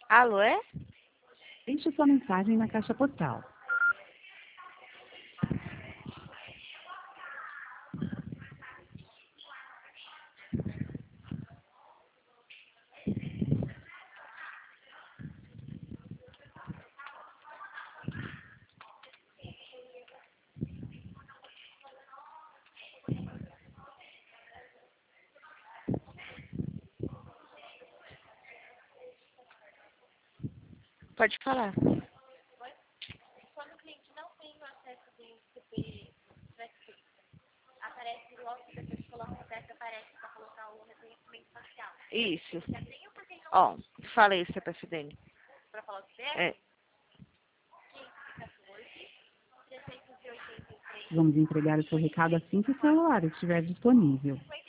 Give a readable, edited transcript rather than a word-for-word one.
Alô, é? Deixe sua mensagem na caixa postal. Pode falar. Quando o cliente não tem o acesso do CP aparece logo depois que coloca o acesso, aparece para colocar o reconhecimento facial. Isso. Já tem o porque não Ó, falei o CPF dele. para falar o CPF? É. 514 383 Vamos entregar o seu recado assim que o celular estiver disponível.